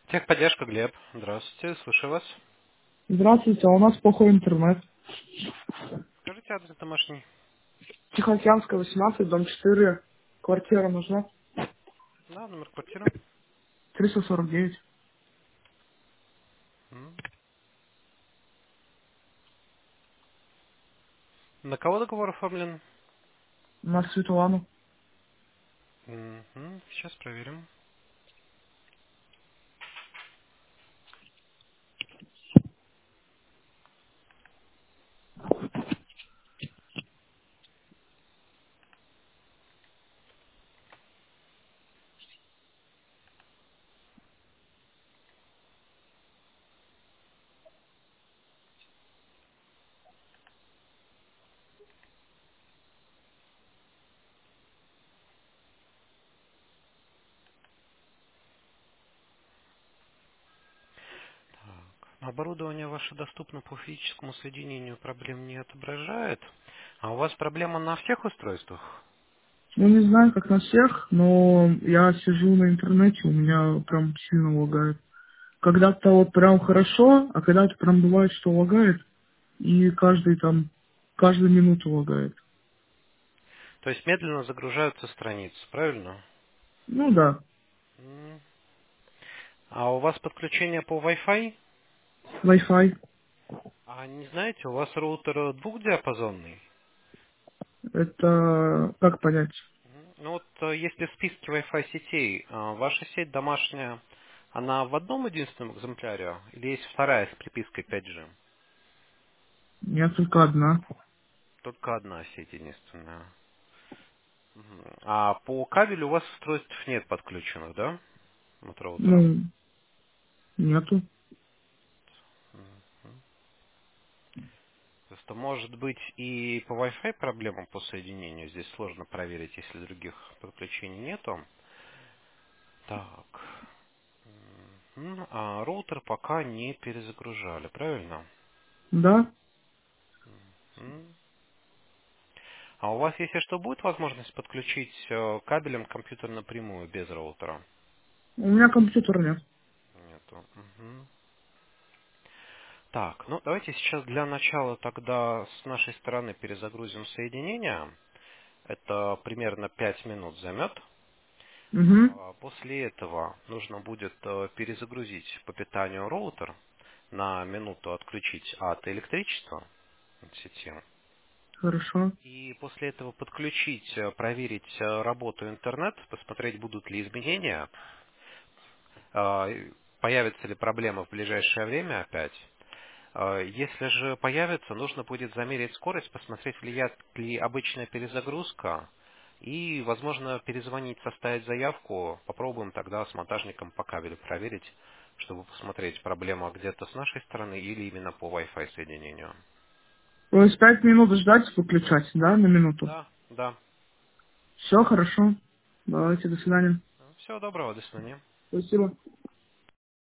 Техподдержка, Глеб. Здравствуйте, слушаю вас. Здравствуйте, а у нас плохой интернет. Скажите адрес домашний. Тихоокеанская, 18, дом 4. Квартира нужна. Да, номер квартиры. 349. М. На кого договор оформлен? На Светлану. Мгм, сейчас проверим. Оборудование ваше доступно по физическому соединению, проблем не отображает. А у вас проблема на всех устройствах? Ну, не знаю, как на всех, но я сижу на интернете, у меня прям сильно лагает. Когда-то вот прям хорошо, а когда-то прям бывает, что лагает, и каждую минуту лагает. То есть медленно загружаются страницы, правильно? Ну да, М. А у вас подключение по Wi-Fi? Wi-Fi. А не знаете, у вас роутер двухдиапазонный? Это как понять? Ну вот, если в списке Wi-Fi сетей, ваша сеть домашняя, она в одном единственном экземпляре или есть вторая с припиской 5G? У меня только одна. Только одна сеть единственная. Мгм. А по кабелю у вас устройств нет подключенных, да? От роутера. Ну, нету. Мгм. Просто может быть и по Wi-Fi проблема по соединению. Здесь сложно проверить, если других подключений нету. Так. А роутер пока не перезагружали, правильно? Да, М. А у вас, если что, будет возможность подключить кабелем компьютер напрямую, без роутера? у меня компьютера нет. Нету. Мгм. Так, ну давайте сейчас для начала тогда с нашей стороны перезагрузим соединение. Это примерно 5 минут займет. Угу, После этого нужно будет перезагрузить по питанию роутер, на минуту отключить от электричества, от сети. хорошо. И после этого подключить, проверить работу интернет, посмотреть, будут ли изменения, появятся ли проблемы в ближайшее время опять. Если же появится, нужно будет замерить скорость, посмотреть, влияет ли обычная перезагрузка, и, возможно, перезвонить, составить заявку. Попробуем тогда с монтажником по кабелю проверить, чтобы посмотреть, проблема где-то с нашей стороны или именно по Wi-Fi соединению. То есть 5 минут ждать, выключать, да, на минуту? Да, да. Все хорошо. Давайте, до свидания. Всего доброго, до свидания. Спасибо.